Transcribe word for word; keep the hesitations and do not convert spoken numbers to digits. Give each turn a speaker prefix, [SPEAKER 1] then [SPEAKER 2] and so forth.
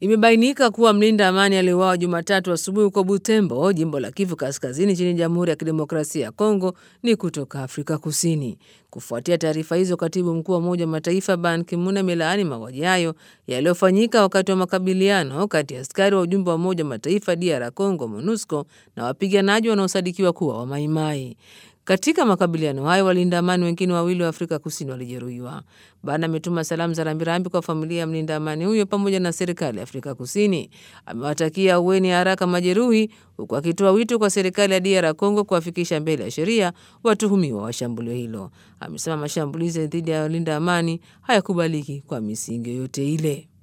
[SPEAKER 1] Imebainika kuwa mlinda amani aliuawa Jumatatu asubuhi huko Butembo, jimbo la Kivu Kaskazini nchini Jamhuri ya Kidemokrasia ya Kongo, ni kutoka Afrika Kusini. Kufuatia taarifa hizo, katibu mkuu wa Umoja wa Mataifa Ban Ki-moon amelaani mauaji hayo yaliyofanyika wakati wa makabiliano kati ya askari wa ujumbe wa Umoja wa Mataifa D R Congo MONUSCO na wapiganaji wanaosadikiwa kuwa wa Mai Mai. Katika makabiliano hayo, walinda amani wengine wawili wa Afrika Kusini walijeruhiwa. Bana ametuma salamu za rambirambi kwa familia ya mlinda amani huyo pamoja na serikali ya Afrika Kusini. Amewatakia uweni haraka majeruhi, huku akitoa wito kwa serikali ya D R Congo kuwafikisha mbele ya sheria watuhumiwa wa shambulio hilo. Amesema mashambulizi dhidi ya walinda amani hayakubaliki kwa misingi yoyote ile.